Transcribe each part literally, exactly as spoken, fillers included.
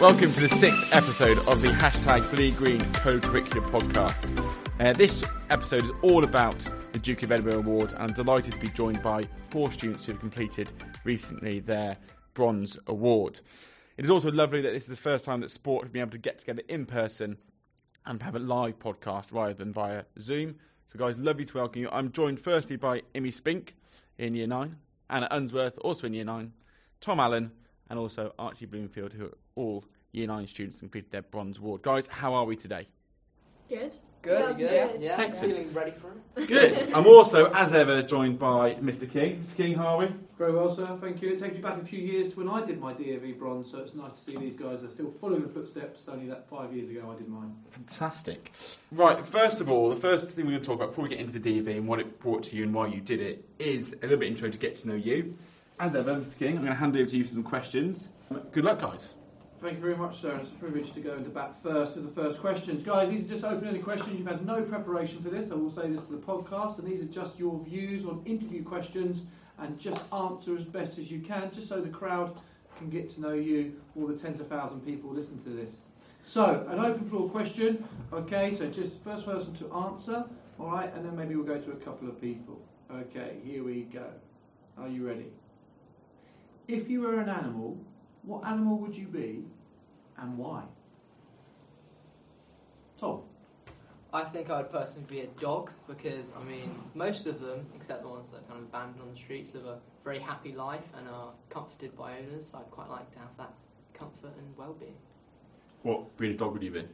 Welcome to the sixth episode of the hashtag Bleed Green Co-Curricular podcast. Uh, this episode is all about the Duke of Edinburgh Award, and I'm delighted to be joined by four students who have completed recently their Bronze Award. It is also lovely that this is the first time that sport has been able to get together in person and have a live podcast rather than via Zoom. So guys, lovely to welcome you. I'm joined firstly by Imi Spink in Year nine, Anna Unsworth, also in Year nine, Tom Allen, and also Archie Bloomfield, who are all Year nine students who completed their Bronze Award. Guys, how are we today? Good. Good, yeah, good. good. Yeah, Excellent. Feeling ready for it. Good. I'm also, as ever, joined by Mister King. Mister King, how are we? Very well, sir. Thank you. It takes me back a few years to when I did my D A V Bronze, so it's nice to see these guys are still following the footsteps. Only that five years ago I did mine. Fantastic. Right, first of all, the first thing we're going to talk about before we get into the D A V and what it brought to you and why you did it is a little bit intro to get to know you. As ever, Mister King, I'm going to hand over to you for some questions. Good luck, guys. Thank you very much, sir. It's a privilege to go into bat first with the first questions. Guys, these are just open-ended questions. You've had no preparation for this. I will say this to the podcast, and these are just your views on interview questions, and just answer as best as you can, just so the crowd can get to know you, all the tens of thousands of people who listen to this. So, an open floor question. Okay, so just first person to answer, all right, and then maybe we'll go to a couple of people. Okay, here we go. Are you ready? If you were an animal, what animal would you be, and why? Tom? I think I would personally be a dog because, I mean, most of them, except the ones that are kind of abandoned on the streets, live a very happy life and are comforted by owners. So I'd quite like to have that comfort and well-being. What breed of dog would you be?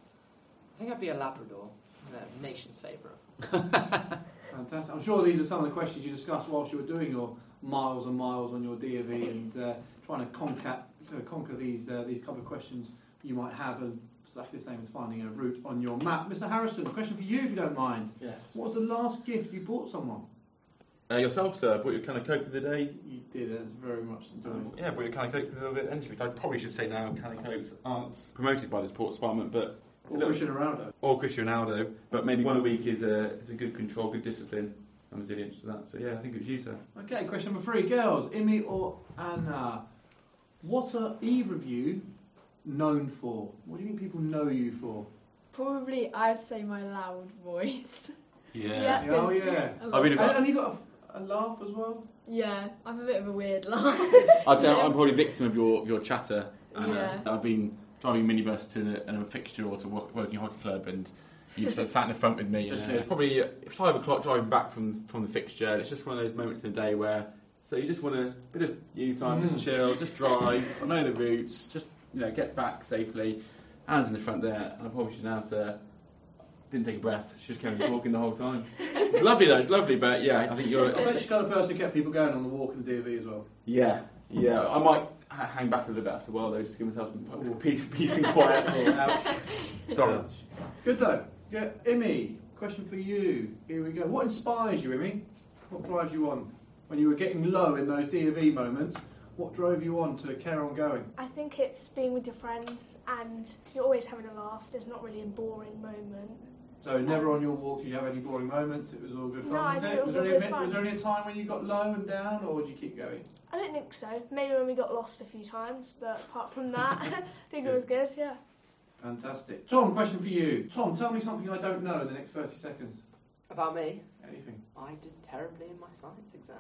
I think I'd be a Labrador, the nation's favourite. Fantastic. I'm sure these are some of the questions you discussed whilst you were doing your miles and miles on your D A V and uh, trying to conquer, uh, conquer these uh, these couple of questions you might have, and exactly the same as finding a route on your map. Mister Harrison, a question for you if you don't mind. Yes. What was the last gift you bought someone? Uh, yourself, sir. Bought your can of Coke the other day. You did, that's very much enjoyable. Yeah, bought your can of Coke the other day. And I probably should say now, can of Cokes aren't promoted by the sports department, but Or Cristiano Ronaldo. or Cristiano Ronaldo. But maybe one a week is a is a good control, good discipline. and resilience to that. So yeah, I think it was you, sir. Okay, question number three, girls, Imi or Anna. What are either of you known for? What do you think people know you for? Probably, I'd say my loud voice. Yeah. Yes, Oh 'cause yeah. a lot- I mean, And, if I, and you got a, a laugh as well? yeah, I'm a bit of a weird laugh. I'd say I'm probably a victim of your, your chatter. Uh, Yeah. I've been driving minibus to a, a fixture or to work, working hockey club, and you just sat in the front with me. Just and, uh, here. it's probably uh, five o'clock driving back from, from the fixture. And it's just one of those moments in the day where so you just want a bit of you time, Mm. just chill, just drive. I know the routes, just you know get back safely. Anna's in the front there, and I probably should announce her. Didn't take a breath. She just kept talking the whole time. It's lovely though. It's lovely, but yeah, I think you're. I bet she's the kind of person who kept people going on the walk in the D V as well. Yeah, yeah. I might ha- hang back a little bit after a while though, just give myself some some peace, peace and quiet. Ouch. Sorry. Good though. Yeah, Imi, question for you. Here we go. What inspires you, Imi? What drives you on? When you were getting low in those D V moments, what drove you on to carry on going? I think it's being with your friends and you're always having a laugh. There's not really a boring moment. So never on your walk did you have any boring moments? It was all good fun, No, I was think it? it was there all any good a- fun. was there any a time when you got low and down, or did you keep going? I don't think so. Maybe when we got lost a few times, but apart from that, I think it was good, yeah. Fantastic. Tom, question for you. Tom, tell me something I don't know in the next thirty seconds. About me, Anything. I did terribly in my science exam.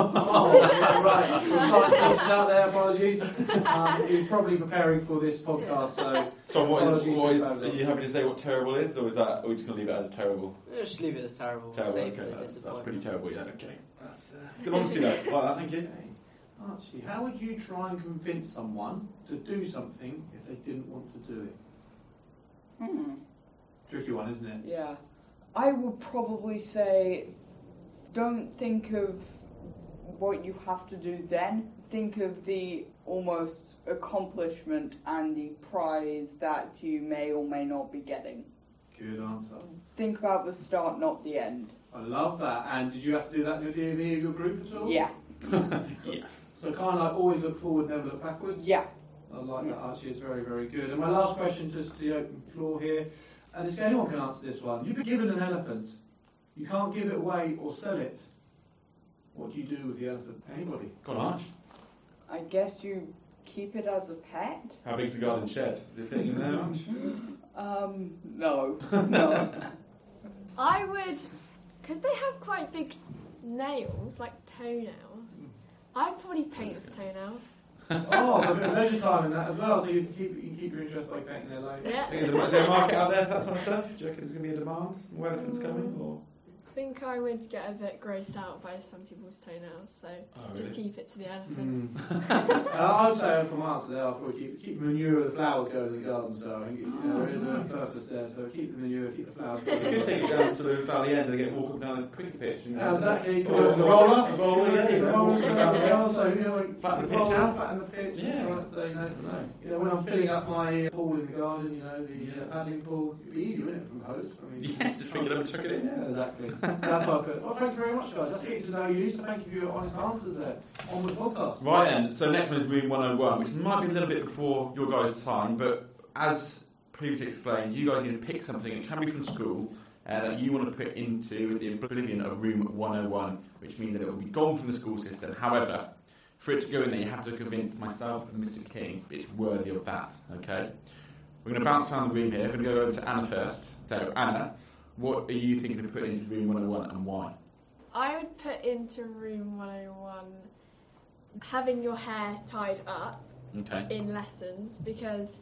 Oh, yeah, right. The science courses out there, apologies. Um, he was probably preparing for this podcast, so So what is, Apologies what is for that. are you happy to say what terrible is, or is that are we just going to leave it as terrible? Yeah, just leave it as terrible. Terrible. Safely Okay, that's, that's pretty disappointment. terrible. Yeah. Okay. That's uh, good honesty though. Well, thank you. Okay. Archie, how would you try and convince someone to do something if they didn't want to do it? Hmm. Tricky one, isn't it? Yeah. I would probably say don't think of what you have to do then. Think of the almost accomplishment and the prize that you may or may not be getting. Good answer. Think about the start, not the end. I love that. And did you have to do that in your D V of your group at all? Yeah. Yeah. So kind of like always look forward, never look backwards? Yeah. I like that, Archie. It's very, very good. And my last question, just the open floor here. And it's, anyone can answer this one. You've been given an elephant. You can't give it away or sell it. What do you do with the elephant? Anybody? Go on, Arch. I guess you keep it as a pet. How big's the garden shed? Is it fitting in there much? Um, no, no. I would, because they have quite big nails, like toenails. I'd probably paint his toenails. Oh, so a bit of leisure time in that as well, so you can keep, you can keep your interest by painting their leg. Yeah. Is there is there a market out there for that sort of stuff? Do you reckon there's going to be a demand? More elephants coming? Or? I think I would get a bit grossed out by some people's toenails, so Oh, just really? keep it to the elephant. Mm. uh, I'd say from my answer there, I'll probably keep, keep manure of the flowers going in the garden, so I think you know, there is a Nice. purpose there, so keep the manure, keep the flowers You could going. take it down to the valley end and get walk up down the cricket pitch. And Yeah, exactly. You Or- can go with the or- roller. a roller, yeah, The yeah. roller, yeah, so, you know, Flatten the the pitch roller, out. flatten the pitch, Yeah. that's right, so, you know, no. You know, when I'm filling up my pool in the garden, you know, the uh, paddling pool, it'd be easy, wouldn't it, from hose? I mean, Yeah, just pick it up and chuck it in. Yeah, exactly. That's what I put. Well, thank you very much, guys. That's getting to know you, so thank you for your honest answers there. On with the podcast. Right then, so next one is room one oh one, which might be a little bit before your guys' time, but as previously explained, you guys need to pick something, it can be from school, uh, that you want to put into the oblivion of room one oh one, which means that it will be gone from the school system. However, for it to go in there, you have to convince myself and Mister King it's worthy of that, okay? We're going to bounce around the room here. We're going to go over to Anna first. So, Anna, what are you thinking of putting into room one oh one and why? I would put into room one oh one having your hair tied up Okay. in lessons, because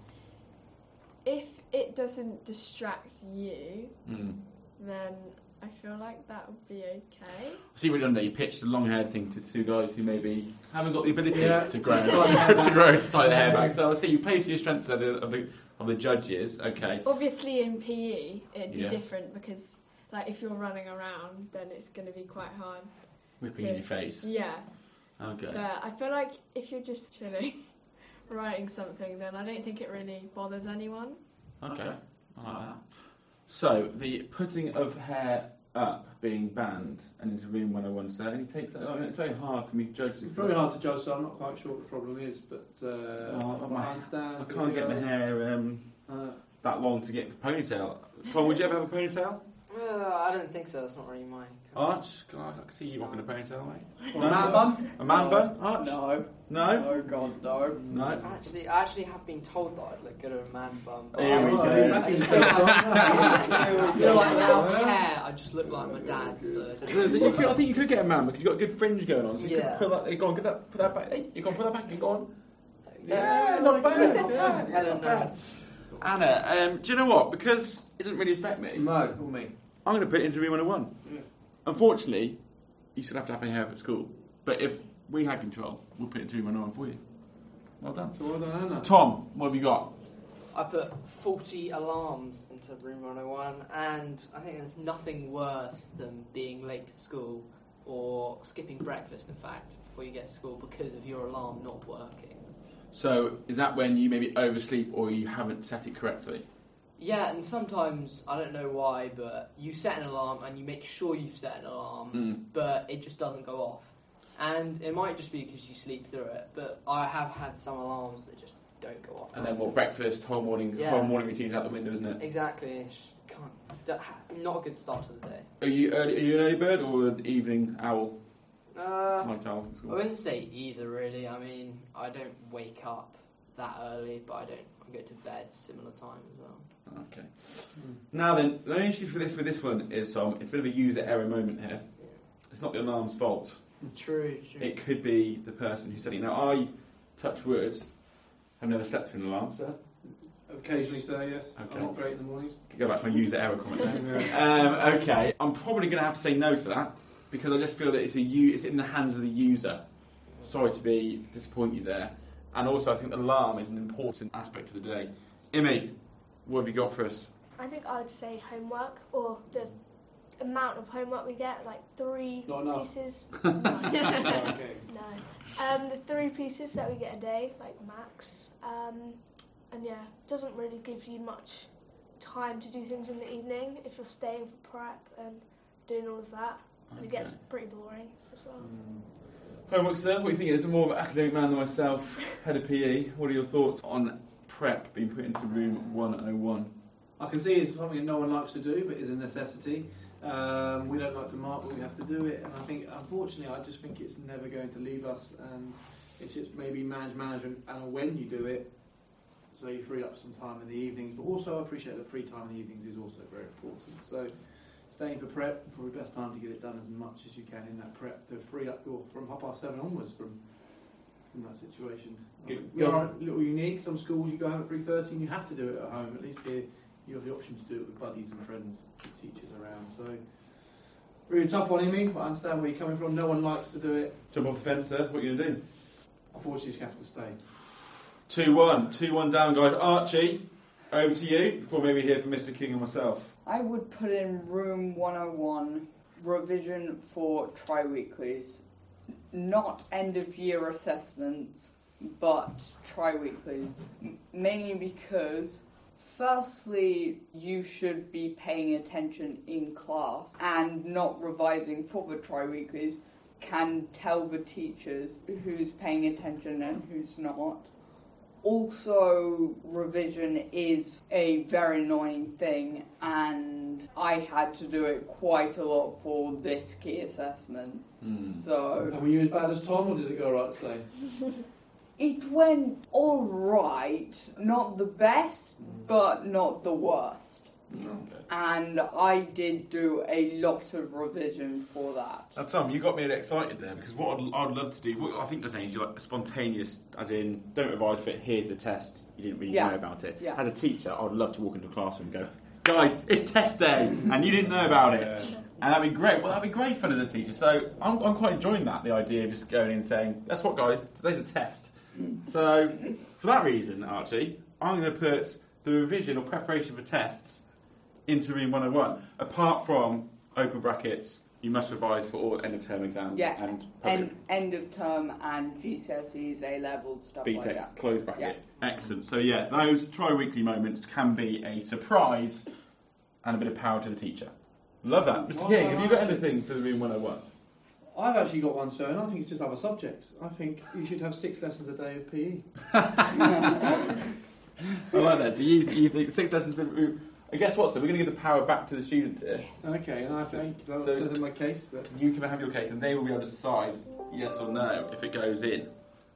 if it doesn't distract you, Mm. then I feel like that would be okay. See what you've done there. You pitched a long-haired thing to two guys who maybe haven't got the ability Yeah. to grow to grow to tie their hair back. So I see you played to your strengths of the, of the of the judges. Okay. Obviously in P E it'd be Yeah. different, because like if you're running around then it's going to be quite hard. Whipping in your face. Yeah, Okay. but I feel like if you're just chilling writing something, then I don't think it really bothers anyone. Okay. I like that. So the putting of hair up being banned and into room one oh one. So any takes that? I mean, it's very hard for me to judge this. It's very hard to judge, so I'm not quite sure what the problem is, but uh, Oh, my- I understand. I can't get my hair um, Uh, that long to get the ponytail. Tom, would you ever have a ponytail? Uh, I don't think so. That's not really my. Arch, can I, I can see you rocking a ponytail, mate. a man bun? A man No. bun? Arch? No. No? Oh God, no. No? Actually, I actually have been told that I'd look good at a man bum. but Here I we feel go. like- I feel like, I feel like without hair, I just look like my dad. So it I doesn't- think you could- I think you could get a man because you've got a good fringe going on. So you Yeah. could put that, you go on, get that, put that back. Hey, you go on, put that back. You go on. Yeah, Yeah, not bad. Yeah, I not don't know. bad. Anna, um, do you know what? Because it doesn't really affect me, No, or me. I'm going to put it into room one oh one. Yeah. Unfortunately, you still have to have a hair at school. But if we had control, we'll put it into room one oh one for you. Well done. So well done, Anna. Tom, what have you got? I put forty alarms into room one oh one, and I think there's nothing worse than being late to school or skipping breakfast, in fact, before you get to school because of your alarm not working. So, is that when you maybe oversleep or you haven't set it correctly? Yeah, and sometimes, I don't know why, but you set an alarm and you make sure you've set an alarm, Mm. but it just doesn't go off. And it might just be because you sleep through it, but I have had some alarms that just don't go off. And then what? Breakfast, whole morning, Yeah. whole morning routine's out the window, isn't it? Exactly, it's just can't, that ha- not a good start to the day. Are you early, are you an early bird or an evening owl? Uh, Night owl. I wouldn't say either, really. I mean, I don't wake up that early, but I don't. I go to bed similar time as well. Okay. Now then, the only issue for this with this one is, Tom, it's a bit of a user error moment here. It's not the alarm's fault. True, true. It could be the person who said it. Now, I, touch wood, have never slept through an alarm, so Occasionally, sir, yes. Okay. I'm not great in the mornings. go back to my user error comment there. um, okay, I'm probably going to have to say no to that because I just feel that it's a u- it's in the hands of the user. Sorry to be disappoint you there. And also, I think the alarm is an important aspect of the day. Imi, what have you got for us? I think I would say homework, or the amount of homework we get, like three Not enough. pieces. Oh, okay. No. Um, the three pieces that we get a day, like max. Um, and yeah, doesn't really give you much time to do things in the evening if you're staying for prep and doing all of that. And it gets pretty boring as well. Homework, sir, what do you think? As a more of an academic man than myself, head of P E, what are your thoughts on prep being put into room one oh one? I can see it's something that no one likes to do, but is a necessity. Um, we don't like to smart, but we have to do it. And I think, unfortunately, I just think it's never going to leave us. And it's just maybe manage management and when you do it, so you free up some time in the evenings. But also, I appreciate that free time in the evenings is also very important. So staying for prep, probably best time to get it done as much as you can in that prep to free up your from half past seven onwards from from that situation. Good. We are a little unique. Some schools you go home at three thirty and you have to do it at home. At least here you have the option to do it with buddies and friends, with teachers around. So really tough one, Amy, but I understand where you're coming from. No one likes to do it. Jump off the fence, sir. What are you going to do? Unfortunately, you have to stay. two one. two one down, guys. Archie, over to you before maybe hear from Mister King and myself. I would put in Room one oh one, revision for tri-weeklies. Not end-of-year assessments, but tri-weeklies. M- mainly because, firstly, you should be paying attention in class and not revising for the tri-weeklies can tell the teachers who's paying attention and who's not. Also, revision is a very annoying thing, and I had to do it quite a lot for this key assessment. Mm. So And were you as bad as Tom, or did it go right today? it went all right, not the best, but not the worst. Okay. And I did do a lot of revision for that. Now, Tom, you got me excited there because what I'd, I'd love to do, what I think you're saying is you're like spontaneous, as in, don't revise for it, here's the test, you didn't really Yeah. know about it. Yeah. As a teacher, I'd love to walk into a classroom and go, guys, it's test day, and you didn't know about it. Yeah. And that'd be great. Well, that'd be great fun as a teacher. So I'm, I'm quite enjoying that, the idea of just going in and saying, that's what, guys, today's a test. So for that reason, Archie, I'm going to put the revision or preparation for tests into Room one oh one, apart from open brackets, you must revise for all end of term exams Yeah, and public End, end of term and G C S Es, A levels, stuff B like TECs, that. close bracket. Yeah. Excellent. So yeah, those tri-weekly moments can be a surprise and a bit of power to the teacher. Love that. Mister Well, King, have you got Archie. anything for the Room one oh one? I've actually got one, sir, and I think it's just other subjects. I think you should have six lessons a day of P E. I like that. So you, you think six lessons of... And guess what? So we're going to give the power back to the students here. Okay, and I think that's So- so, my case. That You can have your case and they will be able to decide yes or no if it goes in.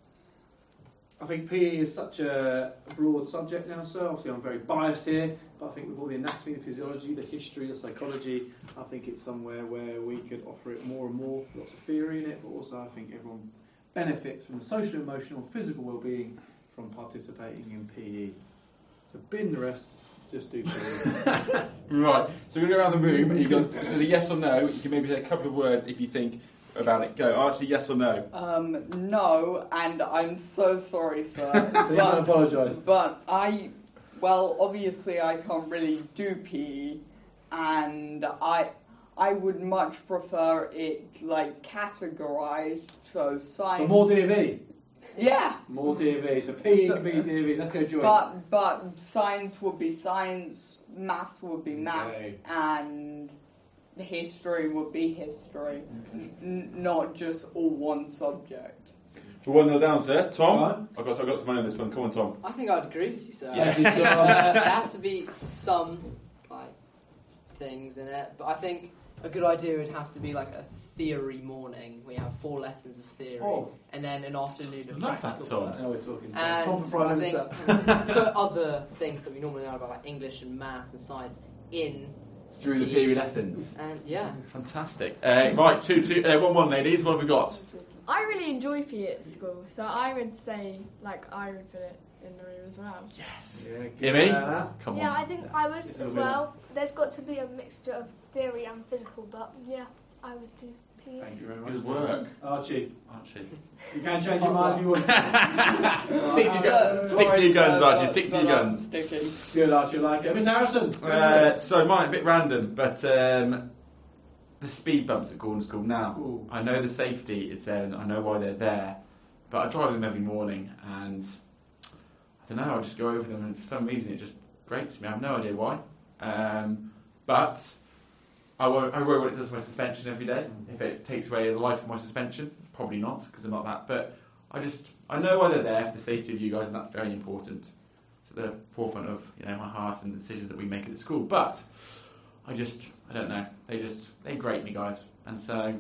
I think P E is such a broad subject now, sir. Obviously, I'm very biased here, but I think with all the anatomy, the physiology, the history, the psychology, I think it's somewhere where we could offer it more and more. Lots of theory in it, but also I think everyone benefits from the social, emotional, physical well-being from participating in P E. So bin the rest, just do P E. Right, so we're going to go around the room and you go, so the yes or no, you can maybe say a couple of words if you think about it. Go, Archie, yes or no? Um, no, and I'm so sorry, sir. Please don't but, apologise. but I, well, obviously I can't really do P E, and I, I would much prefer it like categorised. So science. So more D V. Yeah. More D V. So P E So- can be D V. Let's go join. But but science would be science, maths would be maths, Okay. and history would be history, N- not just all one subject. For one nil down, sir. Tom? Right. I've got, I've got some money on this one. Come on, Tom. I think I'd agree with you, sir. Yeah. Thank you, sir. Uh, there has to be some like things in it, but I think a good idea would have to be like a theory morning. We have four lessons of theory, Oh. and then an afternoon of Love that, practical Tom. work. Now we're talking. And Tom for Prime I think Minister. put other things that we normally know about, like English and maths and science, in Through the P E. theory lessons. And yeah, Fantastic. Uh, right, two, two, uh, one, one, ladies. What have we got? I really enjoy P E at school, so I would say, like, I would put it in the room as well. Yes. Yeah, good Amy? at that. Come Yeah, on. I think I would Just a as little bit. well. There's got to be a mixture of theory and physical, but yeah, I would do P E. Thank you very much. Good work. Archie. Archie. You can change your mind if you want to. Stick to your guns, stick to your guns, Archie. Stick to your guns. Sticking. Good, Archie, I like it. Miss Harrison. Uh, so mine a bit random, but um, the speed bumps at Gordon School. Now, Ooh. I know the safety is there, and I know why they're there, but I drive them every morning, and I don't know. I just go over them, and for some reason, it just grates me. I have no idea why, um, but I won't. I worry what it does for my suspension every day. If it takes away the life of my suspension, probably not, because I'm not that. But I just I know why they're there for the safety of you guys, and that's very important. It's at the forefront of you know my heart and the decisions that we make at the school. But I just, I don't know. They just, they grate me, guys. And so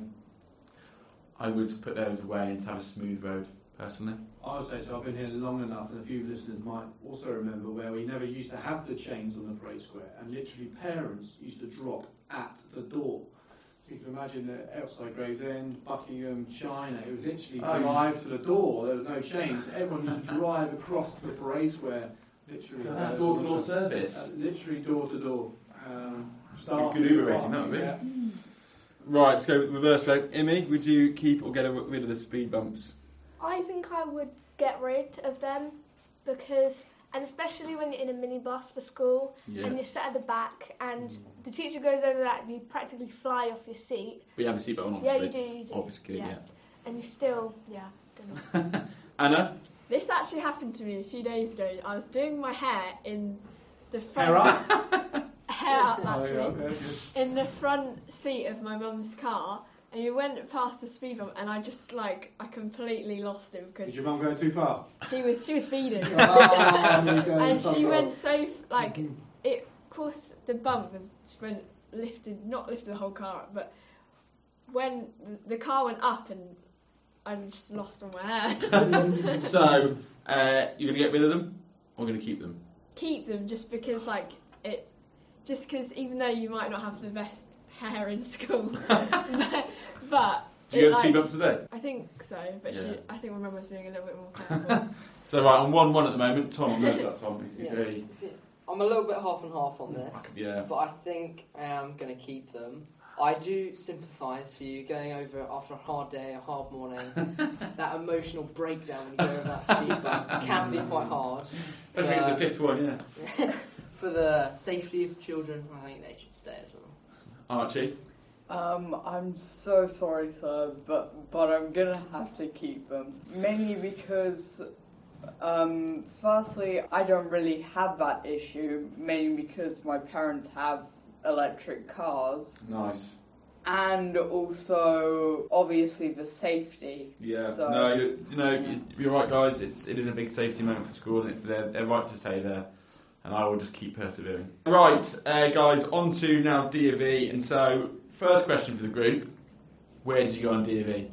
I would put those away and have a smooth road, personally. I would say so. I've been here long enough, and a few listeners might also remember where we never used to have the chains on the parade square, and literally parents used to drop at the door. So you can imagine that outside Gravesend, Buckingham, China, it was literally Oh, drive to the door. There was no chains. Everyone used to drive across the parade square, literally. Is So that it was door-to-door also- service? Uh, literally door to door. Um, staff- Good Uber rating, that would be. Yeah. Right, let's go with reverse flow. Imi, would you keep or get rid of the speed bumps? I think I would get rid of them because, and especially when you're in a minibus for school Yeah. and you're sat at the back and the teacher goes over that and you practically fly off your seat. But you have a seatbelt on, Yeah, obviously. you do, you do. Obviously, yeah. And you still, yeah. Don't know. Anna? This actually happened to me a few days ago. I was doing my hair in the front... Hair up? Hair up, Oh, actually. yeah, okay, good. In the front seat of my mum's car. And you went past the speed bump, and I just like I completely lost him Is because your mum going too fast? she was she was speeding, Ah, there you go. and Some she girl. went so like it. Of course, the bump was just went lifted, not lifted the whole car up, but when the car went up, and I just lost all my hair. So, uh, you're going to get rid of them or going to keep them? Keep them just because like it, just because even though you might not have the best hair in school, but, but Do you it, have speed like, bumps today? I think so, but Yeah. she, I think my mum was being a little bit more careful. So, right, I'm one one at the moment. Tom, where's that, Tom? Is he Yeah. three? See, I'm a little bit half and half on this, I could- yeah. but I think I am going to keep them. I do sympathise for you going over after a hard day, a hard morning. That emotional breakdown when you go over that speed bump can be quite hard. Especially if it's the But fifth one, yeah. for the safety of children, I think they should stay as well. Archie? Um, I'm so sorry, sir, but but I'm gonna have to keep them. Mainly because, um, firstly, I don't really have that issue. Mainly because my parents have electric cars, Nice. and also obviously the safety. Yeah. So- No, you, you know, you, you're right, guys. It's it is a big safety moment for school, and they're, they're right to stay there. And I will just keep persevering. Right, uh, guys, on to now D of E. And so, first question for the group: where did you go on D of E?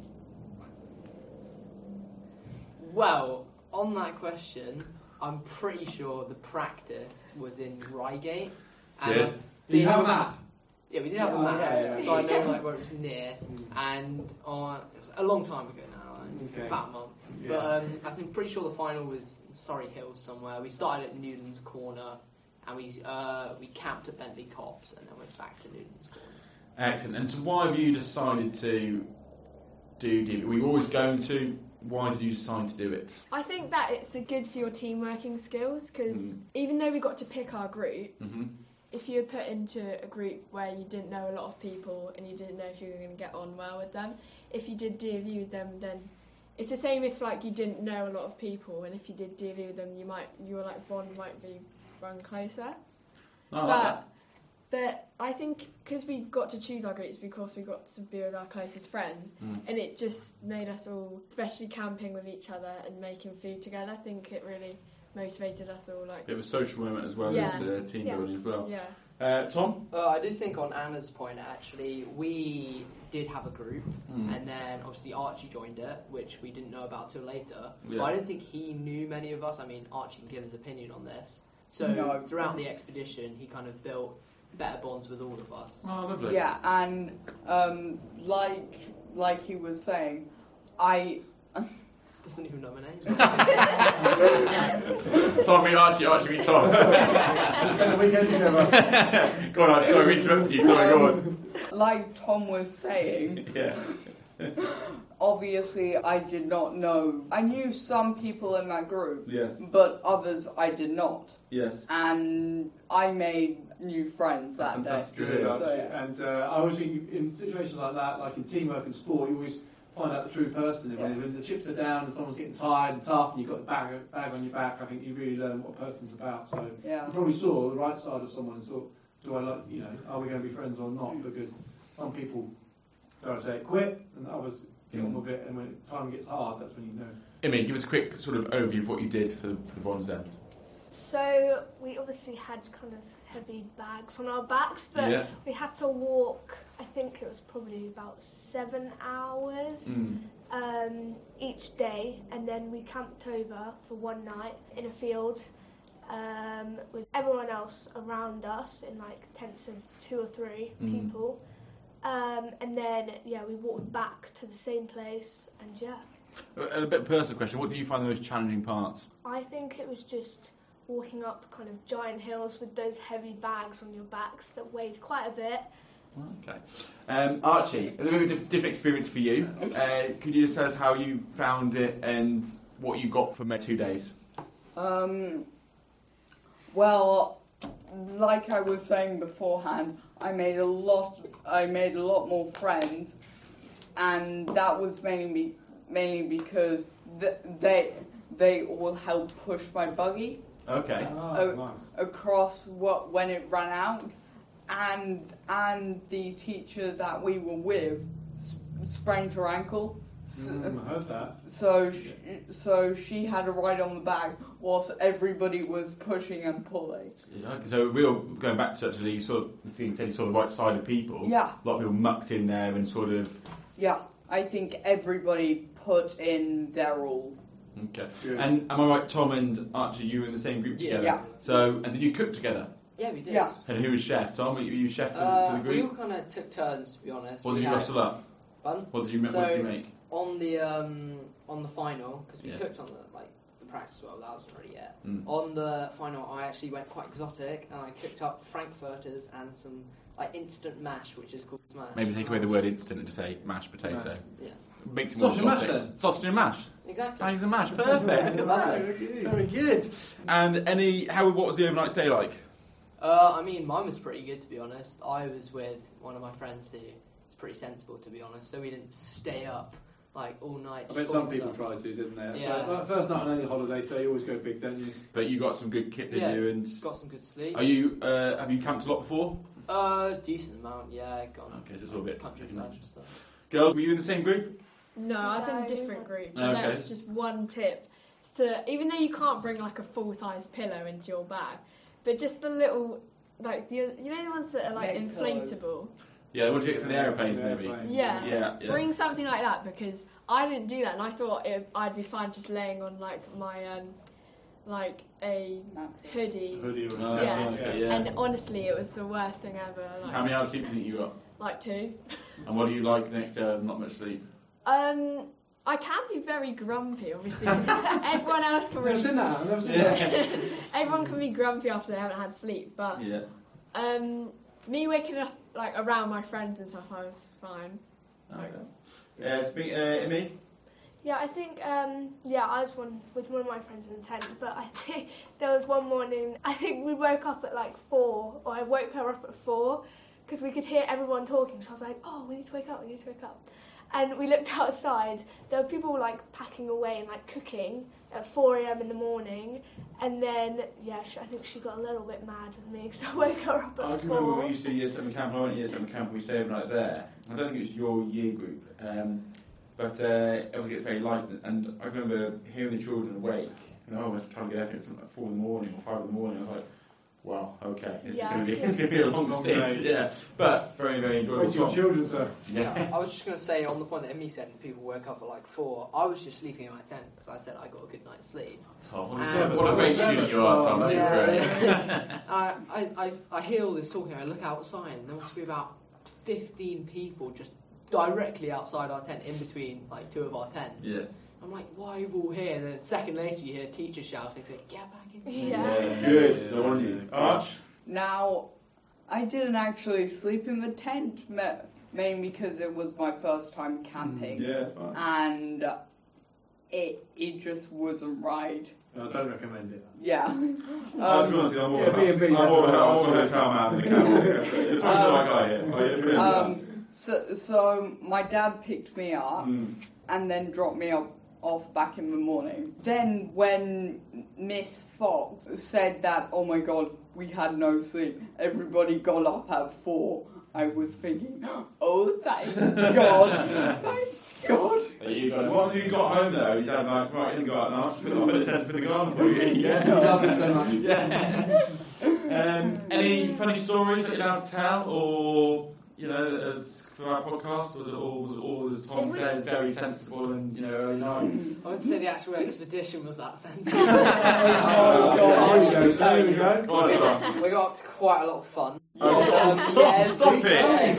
Well, on that question, I'm pretty sure the practice was in Reigate. and Good. I Do you have a think- map? Yeah, we did have Yeah, a map, yeah, yeah. so I know like where it was near. And on it was a long time ago now, like, Okay. about a month. Yeah. But um, I'm pretty sure the final was in Surrey Hills somewhere. We started at Newlands Corner, and we uh, we camped at Bentley Copse, and then went back to Newlands Corner. Excellent. And so, why have you decided to do D of E? Were you always going to? Why did you decide to do it? I think that it's a good for your team working skills because Mm. even though we got to pick our groups, Mm-hmm. if you were put into a group where you didn't know a lot of people and you didn't know if you were going to get on well with them, if you did D of E with them, then it's the same if like you didn't know a lot of people, and if you did D of E with them, you might your like bond might be run closer. I like but that. but I think because we got to choose our groups because we got to be with our closest friends, Mm. and it just made us all, especially camping with each other and making food together. I think it really motivated us all. Like, Bit of a social moment as well Yeah. as uh, team Yeah. building as well. yeah, Uh, Tom? Uh, I do think on Anna's point, actually, we did have a group, Mm. and then obviously Archie joined it, which we didn't know about till later. Yeah. But I don't think he knew many of us. I mean, Archie can give his opinion on this. So No. throughout the expedition, he kind of built better bonds with all of us. Oh, lovely. Yeah, and um, like like he was saying, I Doesn't even know my name. Tom, me, Archie, Archie, me, Tom. Spend the weekend together. Go on, Archie, sorry, we interrupted you. Sorry, go on. like Tom was saying. Yeah. Obviously, I did not know. I knew some people in that group, Yes. but others I did not. Yes. And I made new friends That's that day. fantastic. Good, Yeah. Archie. So, yeah. And uh, I always think in situations like that, like in teamwork and sport, you always find out the true person. Yeah. When the chips are down and someone's getting tired and tough, and you've got the bag, bag on your back, I think you really learn what a person's about. So Yeah. you probably saw the right side of someone and thought, do I like, you know, are we going to be friends or not? Because some people, dare I say, it, quit, and others get on with it. And when time gets hard, that's when you know. Imi, give us a quick sort of overview of what you did for the, for the Bonds then. So we obviously had kind of heavy bags on our backs, but Yeah. we had to walk, I think it was probably about seven hours Mm. um, each day, and then we camped over for one night in a field um, with everyone else around us in like tents of two or three Mm. people. Um, and then, yeah, we walked back to the same place, and yeah. A, a bit personal question. What do you find the most challenging parts? I think it was just walking up kind of giant hills with those heavy bags on your backs that weighed quite a bit. Okay. Um, Archie, a little bit of a different experience for you. Uh, could you just tell us how you found it and what you got from the two days? Um, well, like I was saying beforehand, I made a lot. I made a lot more friends, and that was mainly mainly because th- they they all helped push my buggy Okay. Oh, Oh. nice. across what when it ran out, and and the teacher that we were with s- sprained her ankle. S- Mm, I heard that. So, she, so she had to ride on the back whilst everybody was pushing and pulling. Yeah, so real going back to actually sort of the thing you said you saw the right side of people. Yeah, A lot of people mucked in there and sort of. yeah. I think everybody put in their all. Okay. Good. And am I right, Tom and Archie? You were in the same group Yeah. together. Yeah. So and did you cook together? Yeah, we did. Yeah. And who was chef? Tom, were you, were you chef for, Uh, for the we all group? kind of took turns, to be honest. What We did you had rustle up? fun. What did you, ma- So- what did you make? On the um, on the final, because we Yeah. cooked on the like the practice well, that wasn't ready yet. Mm. On the final, I actually went quite exotic, and I cooked up frankfurters and some like instant mash, which is called smash. Maybe take away the word instant and just say mashed potato. Mash. Yeah. Makes it more Sausage and mash, exotic. then? Sausage and mash. Exactly. Bags and mash. Perfect. Lovely. Very good. And any? How? What was the overnight stay like? Uh, I mean, mine was pretty good, to be honest. I was with one of my friends who is pretty sensible, to be honest. So we didn't stay up like all night. I just bet some doing people stuff. tried to, didn't they? Yeah. But first night on any holiday, so you always go big, don't you? But you got some good kit, did Yeah. you? And Got some good sleep. are you? Uh, have you camped a lot before? Uh, decent amount, yeah. Gone Okay, just a little bit. countryside and stuff. Girls, were you in the same group? No, I was in No, a different group. Okay. And that's just one tip. So even though you can't bring like a full size pillow into your bag, but just the little, like the you know the ones that are like Neck pillows. inflatable. Yeah. What did you get for the Yeah, aeroplanes, the maybe? airplanes. Yeah. Yeah. Yeah. Bring something like that because I didn't do that, and I thought it, I'd be fine just laying on like my um, like a hoodie. Hoodie or Oh, Yeah. okay, yeah. And honestly, it was the worst thing ever. Like, How many hours sleep do you think you got? like two. And what do you like the next day? of Not much sleep. Um, I can be very grumpy, obviously. Everyone else can I've never really. seen that. I've never seen that. Everyone can be grumpy after they haven't had sleep, but Yeah. um, me waking up like around my friends and stuff, I was fine. Okay. Yeah. Speak, uh, me. Yeah, I think, um, yeah, I was one with one of my friends in the tent, but I think there was one morning, I think we woke up at like four, or I woke her up at four, because we could hear everyone talking, so I was like, oh, we need to wake up, we need to wake up. And we looked outside, there were people like packing away and like cooking at four a.m. in the morning, and then, yeah, she, I think she got a little bit mad with me, because I woke her up at I can four. remember when we used to year seven camp. I went to year seven camp. We stayed overnight there. I don't think it was your year group, um, but uh, obviously it's very light. And I remember hearing the children awake, and I was trying to get up at like four in the morning or five in the morning. I was like, "Wow, okay, this Yeah. is going to be this is going to be a long Long stint." day. Yeah, but very very enjoyable. Wait till your Tom? children, sir. Yeah. I was just going to say, on the point that Emmy said, people woke up at like four, I was just sleeping in my tent, because I said I got a good night's sleep. Tom, what Um, a- what a great student you are, Tom. That is Yeah. great. I, I, I, I hear all this talking, I look outside, and there must be about fifteen people just directly outside our tent, in between like two of our tents. Yeah. I'm like, why are you all here? And then a second later you hear teachers shouting, saying, get back in here. Yeah. Good. So what did you? Arch. Now, I didn't actually sleep in the tent, ma- mainly because it was my first time camping, Yeah. Fine. and uh, it it just wasn't right. No, I don't recommend it. Yeah. I was Um, going to say, I'm more Yeah, of a- B and B, I'm yeah. more of a- I'm more of a hotel man than a camel. You're talking to my guy here. Oh, you're pretty um, so, so my dad picked me up Mm. and then dropped me off, off back in the morning. Then when Miss Fox said that, oh my god, we had no sleep, everybody got up at four, I was thinking, oh thank god, thank god. You got, what have you got home though? Your dad like, right, in the garden, I'll just put the tent for the garden for you. Yeah. You love it so much. Yeah. Um, any funny stories that you're allowed to tell, or you know, as for our podcast, or was it all, was it all as Tom It was- said, very sensible and you know, very nice? I wouldn't say the actual expedition was that sensitive. Oh, God, here we go. There we go. Go on, Tom. We got quite a lot of fun. Okay. Um, Stop, yes, stop we- it!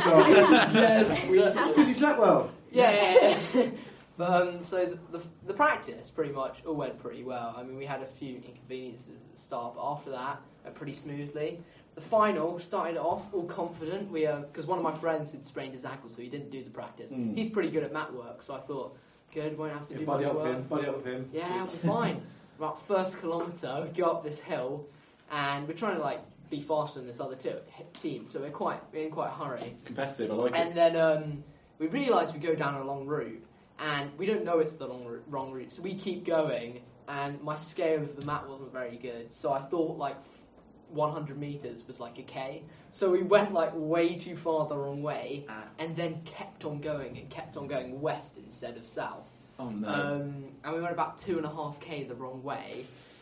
Yes, we Because he slept well. Yeah, yeah, yeah. But um, so the, the the practice pretty much all went pretty well. I mean, we had a few inconveniences at the start, but after that, went pretty smoothly. The final started off all confident. We because one of my friends had sprained his ankle, so he didn't do the practice. Mm. He's pretty good at mat work, so I thought, good, won't have to Yeah, do buddy much up with work. him. Buddy up with him. Yeah, we're fine. About first kilometre, we go up this hill, and we're trying to like be faster than this other t- team, so we're quite we're in quite a hurry. Competitive, I like And it. then um, we realise we go down a long route, and we don't know it's the long route, wrong route, so we keep going, and my scale of the mat wasn't very good, so I thought like one hundred metres was like a K, so we went like way too far the wrong way, Ah. and then kept on going, and kept on going west instead of south. Oh no. Um, and we went about two and a half K the wrong way,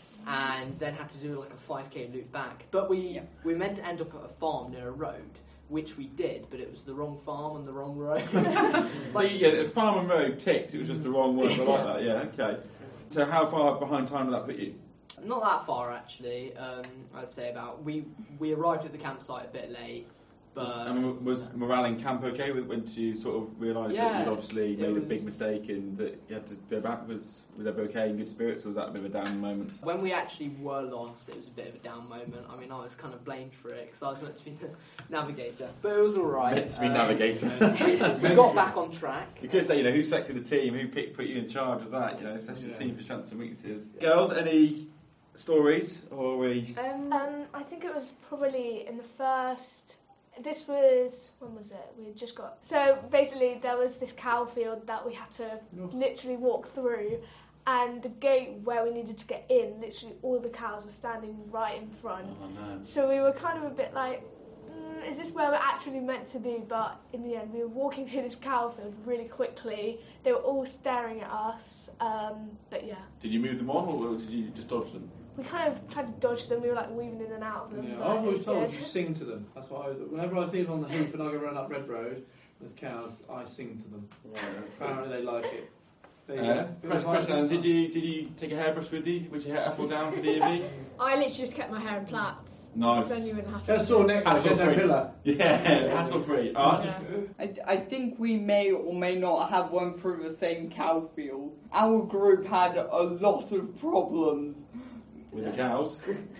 and then had to do like a five K loop back. But we we meant to end up at a farm near a road, which we did, but it was the wrong farm and the wrong road. It's So like, yeah, the farm and road ticked. It was just the wrong word. I like that. Yeah. Okay. So how far behind time did that put you? not that far actually. Um, I'd say about we we arrived at the campsite a bit late, but I mean, was morale in camp okay with when you sort of realised that Yeah, you'd obviously it made a was- big mistake and that you had to go back? Was was everyone okay in good spirits, or was that a bit of a down moment? when we actually were lost, it was a bit of a down moment. I mean, I was kind of blamed for it because I was meant to be the navigator, but it was all right. Meant to be Um, navigator. we got back on track. You could say, you know, who selected the team, who picked, put you in charge of that, you know, assess your Yeah. team for strengths and weaknesses. Girls, any stories, or are we... Um, Um, I think it was probably in the first. This was when was it? We had just got. So basically, there was this cow field that we had to Oh. literally walk through, and the gate where we needed to get in, literally all the cows were standing right in front. Oh, no. So we were kind of a bit like, mm, is this where we're actually meant to be? But in the end, we were walking through this cow field really quickly. They were all staring at us. Um, but yeah, Did you move them on, or did you just dodge them? we kind of tried to dodge them. We were like weaving in and out of them. Yeah, but I've it always was told good. you sing to them. That's what I was. Whenever I see them on the heath and I go run up Red Road, there's cows. I sing to them. Apparently they like it. There you Uh, go. Good question, advice, question, son. did you did you take a hairbrush with you? Was your hair up or down for the E V? I literally just kept my hair in plaits. Nice. Then you wouldn't have to. That's sore neck. That's That's all no free. pillar. Yeah, hassle free. Arch? Yeah. I, I think we may or may not have went through the same cow field. Our group had a lot of problems. With the cows?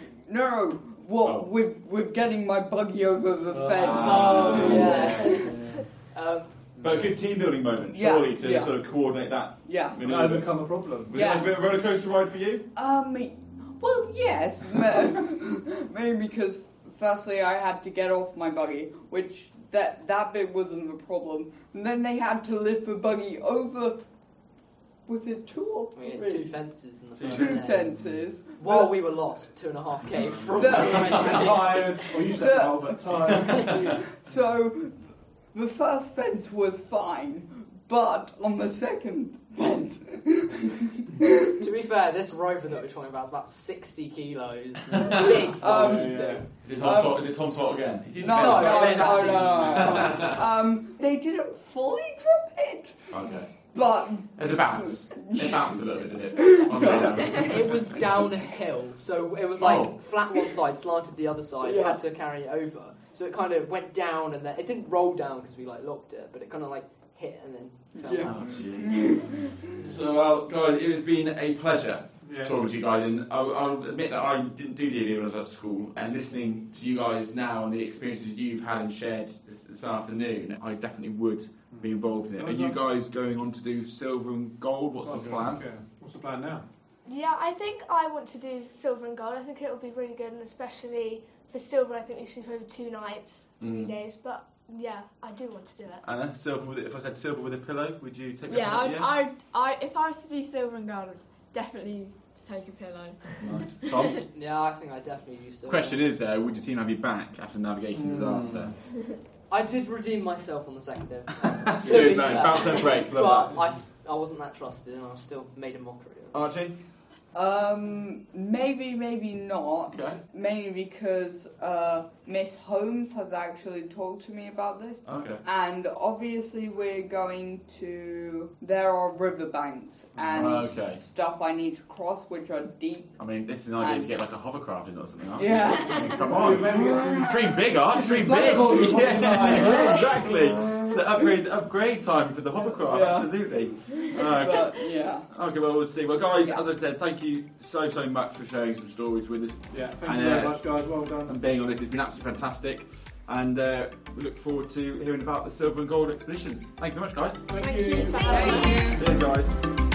No, what Oh. with with getting my buggy over the Oh. fence. Oh, yeah. um, But a good team building moment, Yeah, surely, to yeah. sort of coordinate that. Yeah. I mean, No, become a problem. Was Yeah. it like a bit of a roller coaster ride for you? Um, well, yes, ma- maybe because firstly I had to get off my buggy, which that that bit wasn't the problem. And then they had to lift the buggy over. Was it two or we had three? two fences in the Two first Two day. fences. While The- we were lost, two and a half K from The- where we went to be. Tired. Well, you slept well, but tired. So the first fence was fine, but on the second fence. To be fair, this rover that we're talking about is about sixty kilos. Big. Um, Yeah, yeah. Is it Tom, Um, Tot- is it Tom Tot again? He's in No, the no, fence. no, there's no, actually- no, no. Um, they didn't fully drop it, Okay. but There's a bounce. It bounced a little bit, did it? On the way down. It was down a hill, so it was like Oh. flat one side, slanted the other side. You Yeah. had to carry it over, so it kind of went down, and then it didn't roll down because we like locked it, but it kind of like hit and then fell Yeah. down. Oh, jeez. So, well, guys, it has been a pleasure Yeah. talking to you guys, and I'll, I'll admit that I didn't do D D when I was at school, and listening to you guys now and the experiences you've had and shared this, this afternoon, I definitely would be involved in it. Are you guys going on to do silver and gold? What's the plan? Yeah. What's the plan now? Yeah, I think I want to do silver and gold. I think it will be really good, and especially for silver, I think we sleep over two nights, three Mm. days. But yeah, I do want to do it. Anna, silver with it. If I said silver with a pillow, would you take? Yeah, that? I'd, I'd, I, if I was to do silver and gold, I'd definitely take a pillow. Nice. Tom? Yeah, I think I definitely used to. Question is, though, would your team have you back after navigation disaster? I did redeem myself on the second day. You did, no, bounce and break. But Love I, s- I wasn't that trusted, and I still made a mockery of it. that. Archie? Um, maybe, maybe not. Okay. Mainly because uh, Miss Holmes has actually talked to me about this. Okay. And obviously we're going to... There are riverbanks and Okay. stuff I need to cross which are deep. I mean, this is an idea to get like a hovercraft or something, huh? Yeah. Come on. Maybe get some- Dream big, Art. Dream big. Inflatable Yeah, hovercraft. exactly. So upgrade, upgrade time for the hovercraft. Yeah. Absolutely. Okay. But, yeah. Okay, well, we'll see. Well, guys, Yeah. as I said, thank you so, so much for sharing some stories with us Yeah, thank And, you very uh, much, guys. Well done. and being on this. It's been absolutely fantastic. And uh, we look forward to hearing about the silver and gold expeditions. Thank you very much, guys. Thank, Thank you. you. Thank you. See you, guys.